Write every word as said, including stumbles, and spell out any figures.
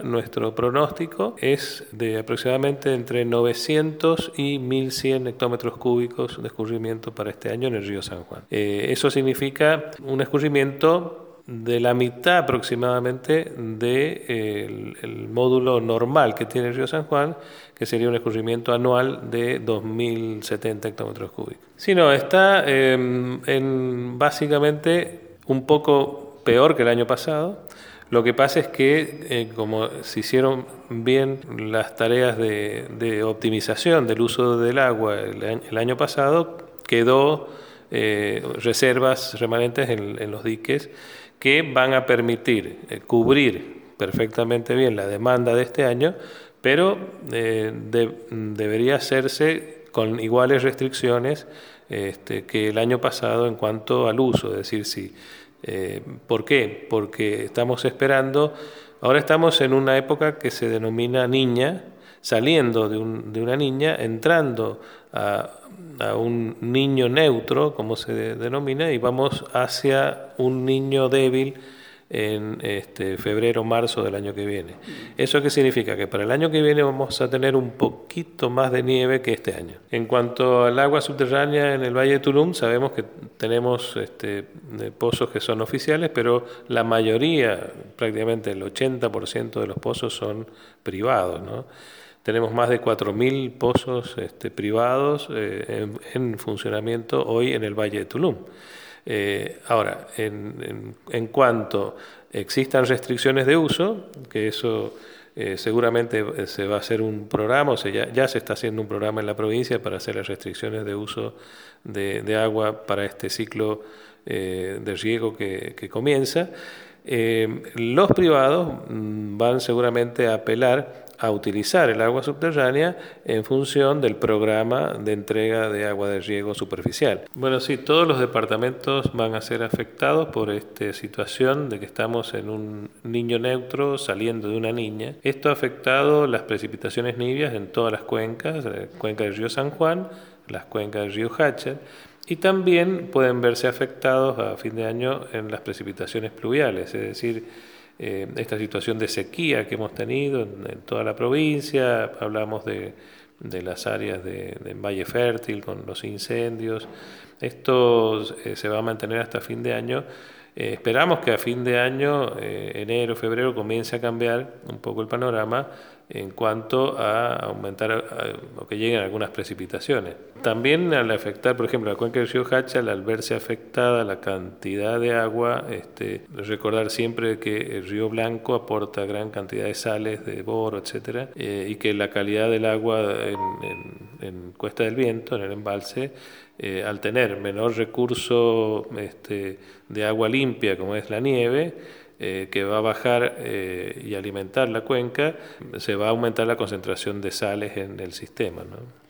Nuestro pronóstico es de aproximadamente entre novecientos y mil cien hectómetros cúbicos de escurrimiento para este año en el río San Juan. Eh, eso significa un escurrimiento de la mitad aproximadamente del de el módulo normal que tiene el río San Juan, que sería un escurrimiento anual de dos mil setenta hectómetros cúbicos. Si no, está eh, en básicamente un poco peor que el año pasado. Lo que pasa es que eh, como se hicieron bien las tareas de, de optimización del uso del agua el, el año pasado, quedó eh, reservas remanentes en, en los diques que van a permitir eh, cubrir perfectamente bien la demanda de este año, pero eh, de, debería hacerse con iguales restricciones este, que el año pasado en cuanto al uso, es decir, si Eh, ¿por qué? Porque estamos esperando, ahora estamos en una época que se denomina niña, saliendo de, un, de una niña, entrando a, a un niño neutro, como se de, denomina, y vamos hacia un niño débil en este, febrero, marzo del año que viene. ¿Eso qué significa? Que para el año que viene vamos a tener un poquito más de nieve que este año. En cuanto al agua subterránea en el Valle de Tulum, sabemos que tenemos este, pozos que son oficiales, pero la mayoría, prácticamente el ochenta por ciento de los pozos son privados, ¿no? Tenemos más de cuatro mil pozos este, privados eh, en, en funcionamiento hoy en el Valle de Tulum. Eh, ahora, en, en, en cuanto existan restricciones de uso, que eso eh, seguramente se va a hacer un programa, o sea, ya, ya se está haciendo un programa en la provincia para hacer las restricciones de uso de, de agua para este ciclo eh, de riego que, que comienza. Eh, los privados van seguramente a apelar a utilizar el agua subterránea en función del programa de entrega de agua de riego superficial. Bueno, sí, todos los departamentos van a ser afectados por esta situación de que estamos en un niño neutro saliendo de una niña. Esto ha afectado las precipitaciones nivias en todas las cuencas, la cuenca del río San Juan, las cuencas del río Háchal, y también pueden verse afectados a fin de año en las precipitaciones pluviales, es decir, eh, esta situación de sequía que hemos tenido en, en toda la provincia. Hablamos de, de las áreas de, de Valle Fértil con los incendios. Esto eh, se va a mantener hasta fin de año. Eh, esperamos que a fin de año, eh, enero, febrero, comience a cambiar un poco el panorama en cuanto a aumentar a, a, que lleguen algunas precipitaciones. También al afectar, por ejemplo, la cuenca del río Háchal, al verse afectada la cantidad de agua, este, recordar siempre que el río Blanco aporta gran cantidad de sales, de boro, etcétera, eh, y que la calidad del agua en, en, en Cuesta del Viento, en el embalse, eh, al tener menor recurso este, de agua limpia como es la nieve, Eh, que va a bajar eh, y alimentar la cuenca, se va a aumentar la concentración de sales en el sistema, ¿no?